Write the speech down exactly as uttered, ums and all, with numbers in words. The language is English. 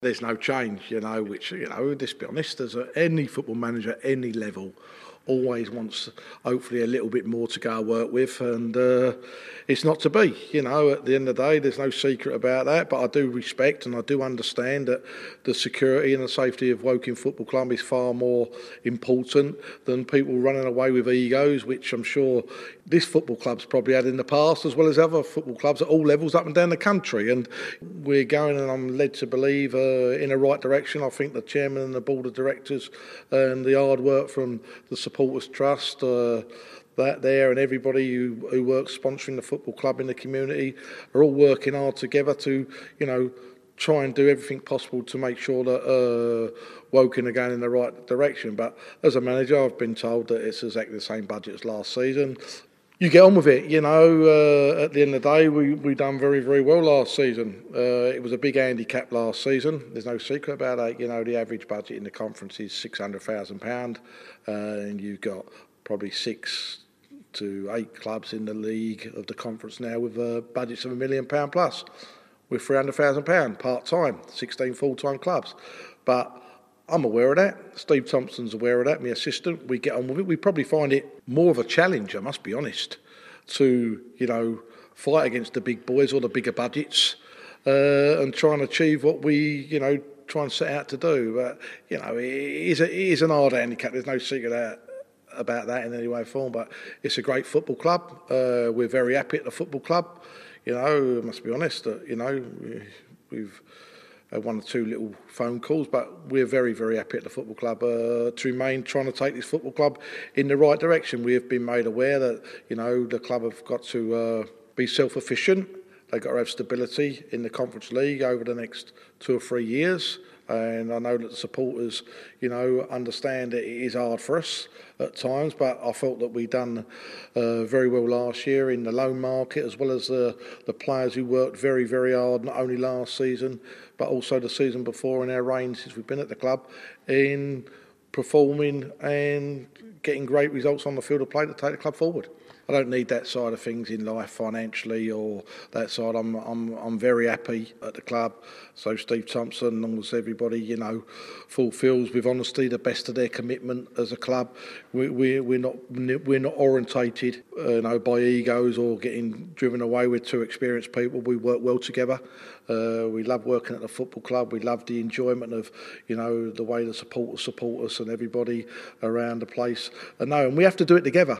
There's no change, you know, which, you know, let's be honest, as a, any football manager at any level always wants hopefully a little bit more to go work with, and uh, it's not to be, you know, at the end of the day there's no secret about that, but I do respect and I do understand that the security and the safety of Woking Football Club is far more important than people running away with egos, which I'm sure this football club's probably had in the past, as well as other football clubs at all levels up and down the country, and we're going, and I'm led to believe, uh, in the right direction. I think the chairman and the board of directors and the hard work from the Supporters Trust, uh, that there, and everybody who, who works sponsoring the football club in the community are all working hard together to, you know, try and do everything possible to make sure that uh, Woking are going in the right direction. But as a manager, I've been told that it's exactly the same budget as last season. You get on with it, you know. Uh, at the end of the day, we we done very, very well last season. Uh, it was a big handicap last season. There's no secret about that. You know, the average budget in the conference is six hundred thousand pounds, uh, and you've got probably six to eight clubs in the league of the conference now with uh, budgets of a million pound plus, with three hundred thousand pounds part time, sixteen full time clubs, but I'm aware of that. Steve Thompson's aware of that, my assistant. We get on with it. We probably find it more of a challenge, I must be honest, to, you know, fight against the big boys or the bigger budgets uh, and try and achieve what we, you know, try and set out to do. But, you know, it is, a, it is an hard handicap. There's no secret out about that in any way or form. But it's a great football club. Uh, we're very happy at the football club. You know, I must be honest, that, you know, we've... Uh, one or two little phone calls, but we're very, very happy at the football club uh, to remain trying to take this football club in the right direction. We have been made aware that, you know, the club have got to uh, be self-efficient. They've got to have stability in the Conference League over the next two or three years. And I know that the supporters, you know, understand that it is hard for us at times, but I felt that we done uh, very well last year in the loan market, as well as the, the players who worked very, very hard, not only last season, but also the season before in our reign since we've been at the club, in performing and getting great results on the field of play to take the club forward. I don't need that side of things in life financially or that side. I'm I'm I'm very happy at the club. So Steve Thompson, almost everybody, you know, fulfills with honesty the best of their commitment as a club. We we we're not we're not orientated, uh, you know, by egos or getting driven away with two experienced people. We work well together. Uh, we love working at the football club. We love the enjoyment of, you know, the way the supporters support us and everybody around the place. And no, and we have to do it together.